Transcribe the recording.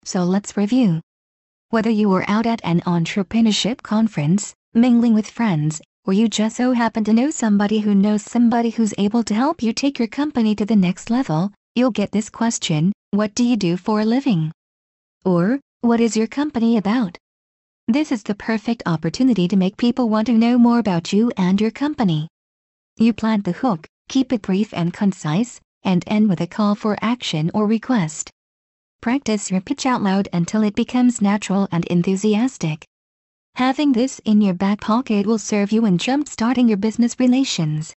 So let's review. Whether you are out at an entrepreneurship conference, mingling with friends, or you just so happen to know somebody who knows somebody who's able to help you take your company to the next level, you'll get this question: what do you do for a living? Or, what is your company about? This is the perfect opportunity to make people want to know more about you and your company. You plant the hook, keep it brief and concise, and end with a call for action or request. Practice your pitch out loud until it becomes natural and enthusiastic. Having this in your back pocket will serve you in jump-starting your business relations.